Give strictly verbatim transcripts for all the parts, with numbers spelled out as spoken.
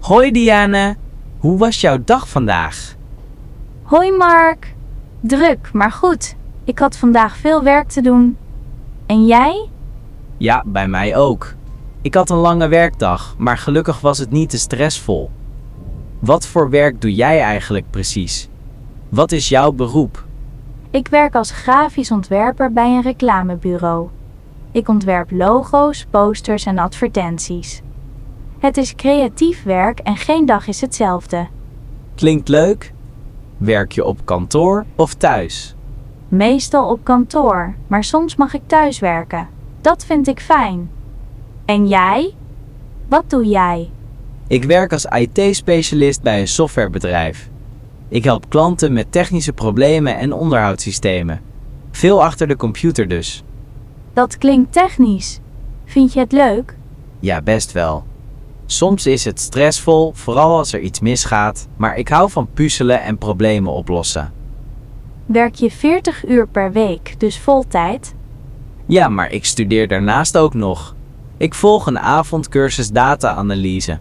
Hoi Diane, hoe was jouw dag vandaag? Hoi Mark. Druk, maar goed. Ik had vandaag veel werk te doen. En jij? Ja, bij mij ook. Ik had een lange werkdag, maar gelukkig was het niet te stressvol. Wat voor werk doe jij eigenlijk precies? Wat is jouw beroep? Ik werk als grafisch ontwerper bij een reclamebureau. Ik ontwerp logo's, posters en advertenties. Het is creatief werk en geen dag is hetzelfde. Klinkt leuk. Werk je op kantoor of thuis? Meestal op kantoor, maar soms mag ik thuis werken. Dat vind ik fijn. En jij? Wat doe jij? Ik werk als I T-specialist bij een softwarebedrijf. Ik help klanten met technische problemen en onderhoudssystemen. Veel achter de computer dus. Dat klinkt technisch. Vind je het leuk? Ja, best wel. Soms is het stressvol, vooral als er iets misgaat, maar ik hou van puzzelen en problemen oplossen. Werk je veertig uur per week, dus voltijd? Ja, maar ik studeer daarnaast ook nog. Ik volg een avondcursus data-analyse.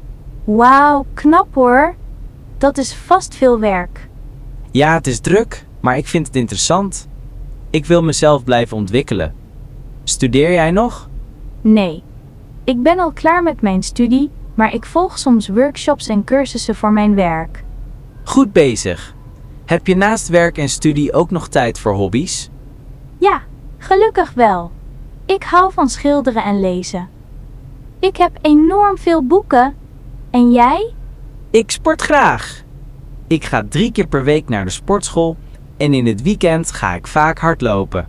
Wauw, knap hoor. Dat is vast veel werk. Ja, het is druk, maar ik vind het interessant. Ik wil mezelf blijven ontwikkelen. Studeer jij nog? Nee. Ik ben al klaar met mijn studie, maar ik volg soms workshops en cursussen voor mijn werk. Goed bezig. Heb je naast werk en studie ook nog tijd voor hobby's? Ja, gelukkig wel. Ik hou van schilderen en lezen. Ik heb enorm veel boeken. En jij? Ik sport graag. Ik ga drie keer per week naar de sportschool en in het weekend ga ik vaak hardlopen.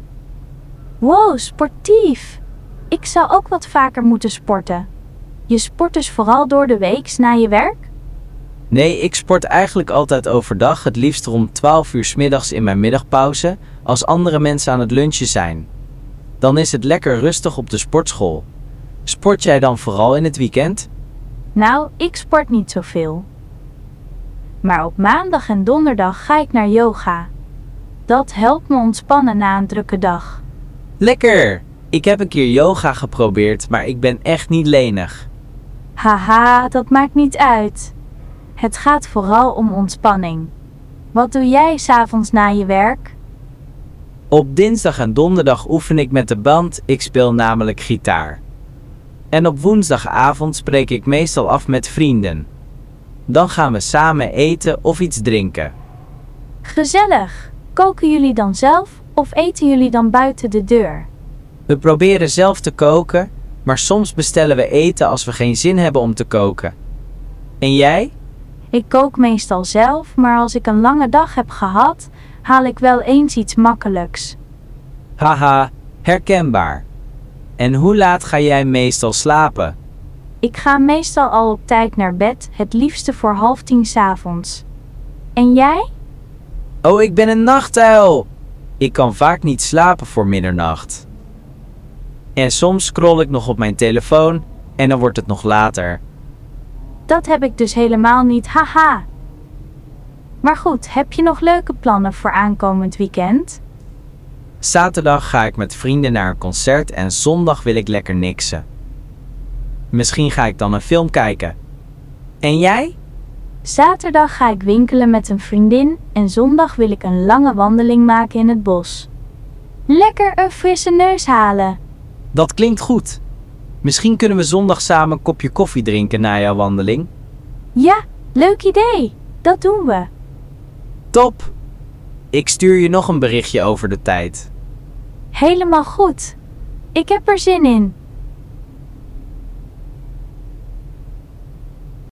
Wow, sportief. Ik zou ook wat vaker moeten sporten. Je sport dus vooral door de week na je werk? Nee, ik sport eigenlijk altijd overdag, het liefst rond twaalf uur 's middags in mijn middagpauze, als andere mensen aan het lunchen zijn. Dan is het lekker rustig op de sportschool. Sport jij dan vooral in het weekend? Nou, ik sport niet zoveel. Maar op maandag en donderdag ga ik naar yoga. Dat helpt me ontspannen na een drukke dag. Lekker! Ik heb een keer yoga geprobeerd, maar ik ben echt niet lenig. Haha, dat maakt niet uit. Het gaat vooral om ontspanning. Wat doe jij 's avonds na je werk? Op dinsdag en donderdag oefen ik met de band, ik speel namelijk gitaar. En op woensdagavond spreek ik meestal af met vrienden. Dan gaan we samen eten of iets drinken. Gezellig. Koken jullie dan zelf of eten jullie dan buiten de deur? We proberen zelf te koken, maar soms bestellen we eten als we geen zin hebben om te koken. En jij? Ik kook meestal zelf, maar als ik een lange dag heb gehad, haal ik wel eens iets makkelijks. Haha, herkenbaar. En hoe laat ga jij meestal slapen? Ik ga meestal al op tijd naar bed, het liefste voor half tien 's avonds. En jij? Oh, ik ben een nachtuil! Ik kan vaak niet slapen voor middernacht. En soms scroll ik nog op mijn telefoon en dan wordt het nog later. Dat heb ik dus helemaal niet, haha. Maar goed, heb je nog leuke plannen voor aankomend weekend? Zaterdag ga ik met vrienden naar een concert en zondag wil ik lekker niksen. Misschien ga ik dan een film kijken. En jij? Zaterdag ga ik winkelen met een vriendin en zondag wil ik een lange wandeling maken in het bos. Lekker een frisse neus halen. Dat klinkt goed. Misschien kunnen we zondag samen een kopje koffie drinken na jouw wandeling. Ja, leuk idee. Dat doen we. Top! Ik stuur je nog een berichtje over de tijd. Helemaal goed. Ik heb er zin in.